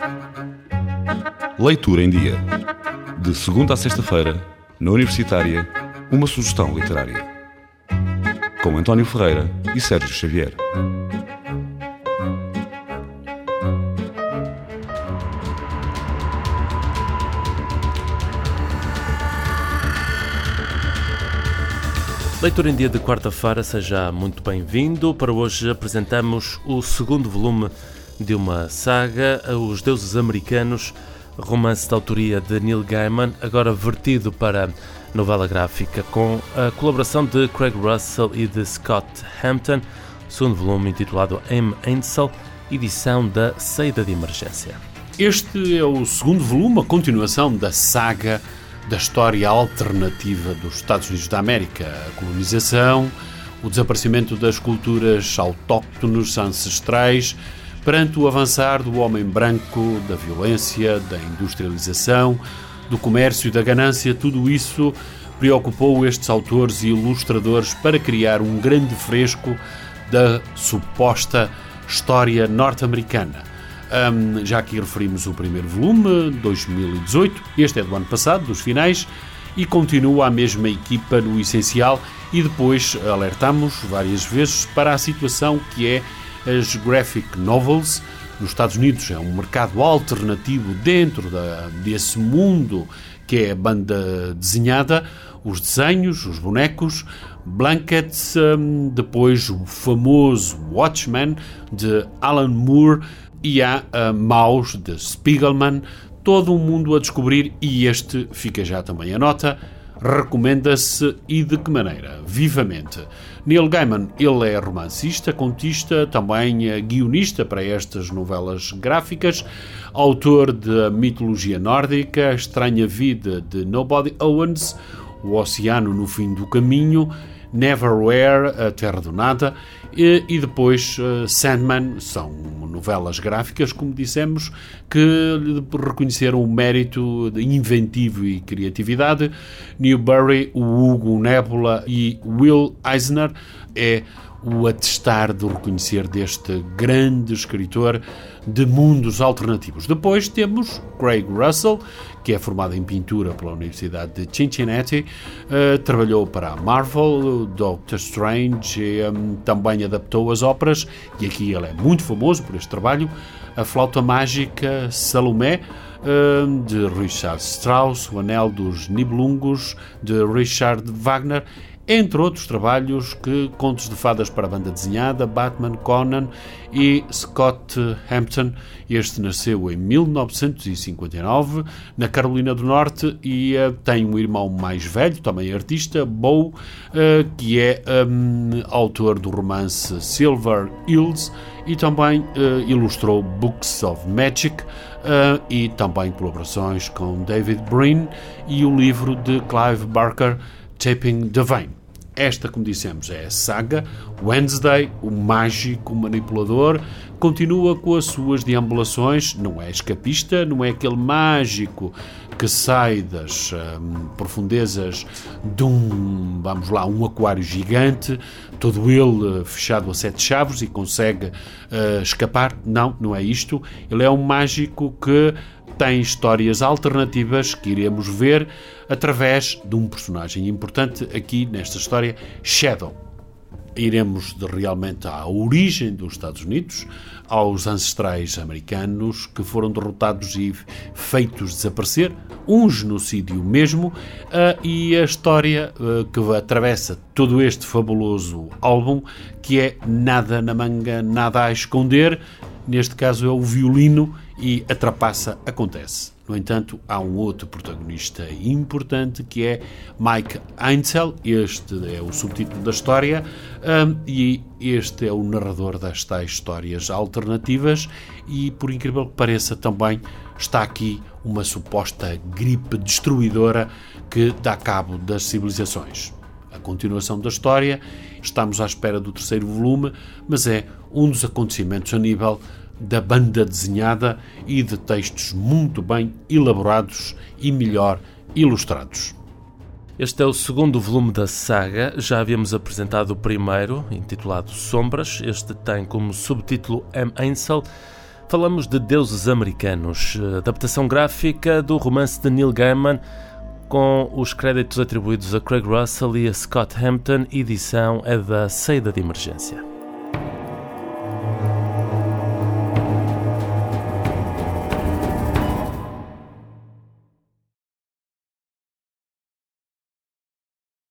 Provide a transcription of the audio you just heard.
Leitura em Dia. De segunda a sexta-feira, na Universitária, uma sugestão literária. Com António Ferreira e Sérgio Xavier. Leitura em Dia de quarta-feira, seja muito bem-vindo. Para hoje apresentamos o segundo volume de uma saga, Os Deuses Americanos, romance de autoria de Neil Gaiman, agora vertido para novela gráfica, com a colaboração de Craig Russell e de Scott Hampton, segundo volume intitulado M. Ainsel, edição da Saída de Emergência. Este é o segundo volume, a continuação da saga da história alternativa dos Estados Unidos da América, a colonização, o desaparecimento das culturas autóctones ancestrais perante o avançar do homem branco, da violência, da industrialização, do comércio e da ganância. Tudo isso preocupou estes autores e ilustradores para criar um grande fresco da suposta história norte-americana. Já aqui referimos o primeiro volume, 2018, este é do ano passado, dos finais, e continua a mesma equipa no essencial, e depois alertamos várias vezes para a situação que é as graphic novels. Nos Estados Unidos é um mercado alternativo dentro desse mundo que é a banda desenhada, os desenhos, os bonecos, Blankets, depois o famoso Watchmen de Alan Moore, e há Maus de Spiegelman, todo um mundo a descobrir, e este fica já também a nota, recomenda-se. E de que maneira? Vivamente. Neil Gaiman, ele é romancista, contista, também guionista para estas novelas gráficas, autor de mitologia nórdica, A Estranha Vida de Nobody Owens, O Oceano no Fim do Caminho, Neverwhere, A Terra do Nada, e depois Sandman. São novelas gráficas, como dissemos, que reconheceram o mérito inventivo e criatividade. Newbury, o Hugo, Nebula e Will Eisner é o atestar do reconhecer deste grande escritor de mundos alternativos. Depois temos Craig Russell, que é formado em pintura pela Universidade de Cincinnati, trabalhou para a Marvel, Doctor Strange, também adaptou as óperas, e aqui ele é muito famoso por este trabalho, A Flauta Mágica, Salomé, de Richard Strauss, O Anel dos Nibelungos, de Richard Wagner, entre outros trabalhos, Contos de Fadas para a Banda Desenhada, Batman, Conan e Scott Hampton. Este nasceu em 1959 na Carolina do Norte e tem um irmão mais velho, também artista, Bo, que é autor do romance Silver Hills e também ilustrou Books of Magic, e também colaborações com David Brin e o livro de Clive Barker, Tapping the Vein. Esta, como dissemos, é a saga. Wednesday, o mágico manipulador, continua com as suas deambulações. Não é escapista, não é aquele mágico que sai das profundezas de um aquário gigante, todo ele fechado a 7 chaves e consegue escapar. Não é isto. Ele é um mágico que tem histórias alternativas que iremos ver através de um personagem importante aqui nesta história, Shadow. Iremos realmente à origem dos Estados Unidos, aos ancestrais americanos que foram derrotados e feitos desaparecer, um genocídio mesmo, e a história que atravessa todo este fabuloso álbum, que é nada na manga, nada a esconder. Neste caso é o violino e a trapaça acontece. No entanto, há um outro protagonista importante que é Mike Ainsel. Este é o subtítulo da história, e este é o narrador das tais histórias alternativas, e por incrível que pareça também está aqui uma suposta gripe destruidora que dá cabo das civilizações. A continuação da história, estamos à espera do terceiro volume, mas é um dos acontecimentos a nível da banda desenhada e de textos muito bem elaborados e melhor ilustrados. Este é o segundo volume da saga. Já havíamos apresentado o primeiro, intitulado Sombras. Este tem como subtítulo M. Ainsel. Falamos de Deuses Americanos, adaptação gráfica do romance de Neil Gaiman, com os créditos atribuídos a Craig Russell e a Scott Hampton. Edição é da Saída de Emergência.